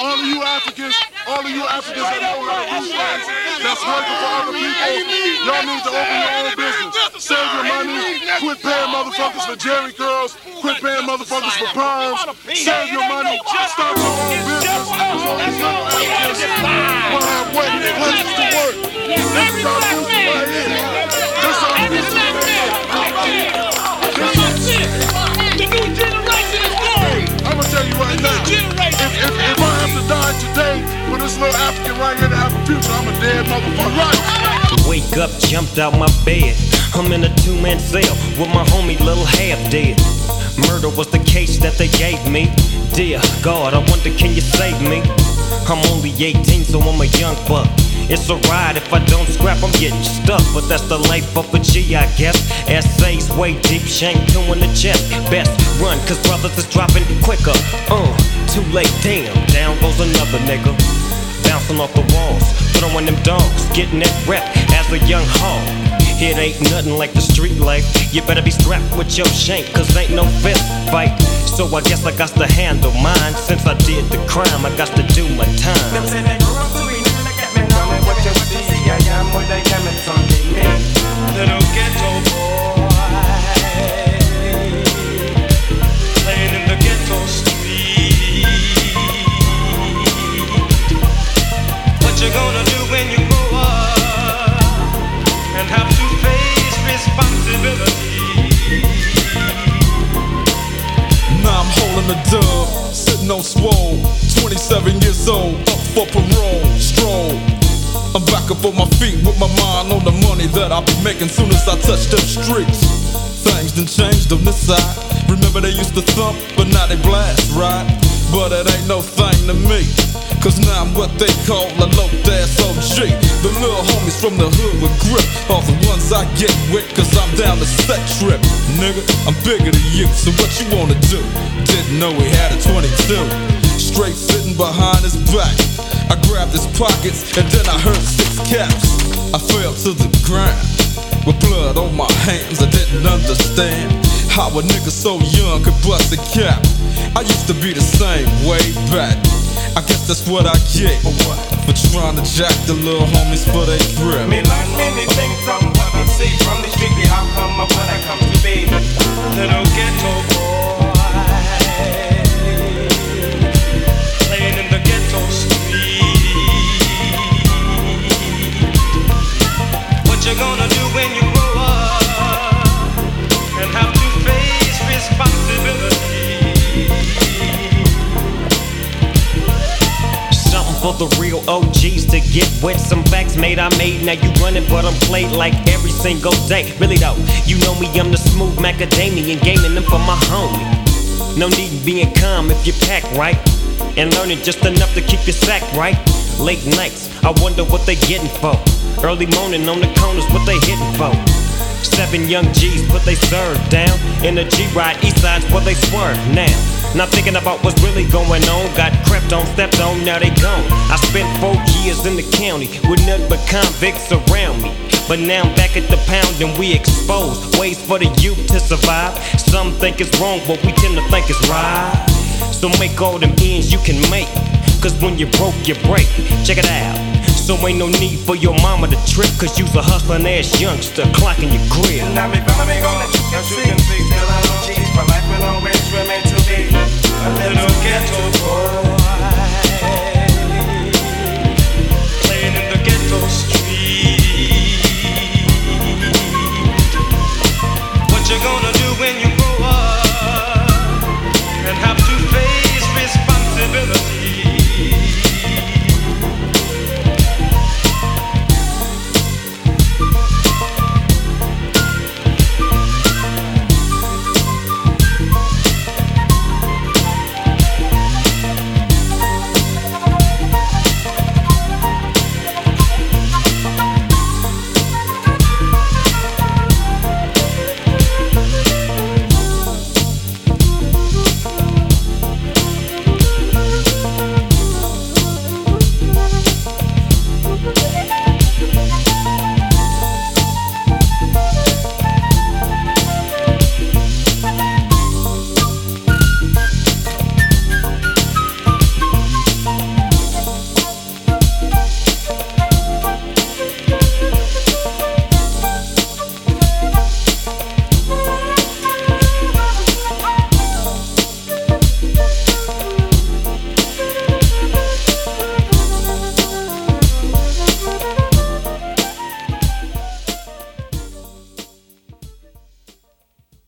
all of you Africans that know how to do things, that's working for other people, y'all need to open your own business. Save your money, quit paying motherfuckers for Jerry curls, quit paying motherfuckers for perms, save your money, start your own business. All these little Africans will have places to work. This is our music right here. This is our music right here. The new generation is born. I'm gonna tell you right now, if I have to die today for this little African right here to have a future, I'm a dead motherfucker. Right. Wake up, jumped out my bed. I'm in a two-man cell with my homie Lil Half Dead. Murder was the case that they gave me. Dear God, I wonder can you save me? I'm only 18, so I'm a young buck. It's a ride if I don't scrap, I'm getting stuck. But that's the life of a G, I guess. Essays way deep, shame two in the chest. Best run, cause brothers is dropping quicker. Too late, damn, down goes another nigga. Bouncing off the walls, throwing them dogs, getting that rep as a young hog. It ain't nothing like the street life. You better be strapped with your shank, cause ain't no fist fight. So I guess I got to handle mine. Since I did the crime, I got to do my time. Them say they grew up to be tell me what you see, I am what they came and someday me. Little ghetto boy, playing in the ghetto street. What you gonna do when you grow up and have to face responsibility? Now I'm holding the dub, sitting on swole, 27 years old, up for parole, stroll. I'm back up on my feet with my mind on the money that I'll be making soon as I touch them streets. Things done changed on this side. Remember they used to thump, but now they blast, right? But it ain't no thing to me, cause now I'm what they call a low-ass OG. The little homies from the hood with grip are the ones I get with, cause I'm down the set trip. Nigga, I'm bigger than you, so what you wanna do? Didn't know we had a 22. Straight sitting behind his back, I grabbed his pockets and then I heard 6 caps. I fell to the ground with blood on my hands. I didn't understand how a nigga so young could bust a cap. I used to be the same way back. I guess that's what I get for trying to jack the little homies for they grip. Me learn many things from what me see from the street. The outcome of what I come to be. Little ghetto boy, playing in the ghetto street. What you gonna do when you grow up and have to face responsibility? Something for the real OGs to get with. Some facts made I made, now you running, but I'm played like every single day. Really though, you know me, I'm the smooth macadamian, gaming them for my homie. No need in being calm if you pack right, and learning just enough to keep your sack right. Late nights, I wonder what they getting for. Early morning on the corners, what they hitting for. 7 young G's put they serve down in a G-Ride, east side's where they swerve now. Not thinking about what's really going on. Got crept on, stepped on, now they gone. I spent 4 years in the county with nothing but convicts around me. But now I'm back at the pound and we exposed ways for the youth to survive. Some think it's wrong, but we tend to think it's right. So make all them ends you can make, cause when you broke, you break. Check it out. So ain't no need for your mama to trip, cause you's a hustling ass youngster clocking your crib. Now me follow me on the see. Still I don't cheat, but life will always remain too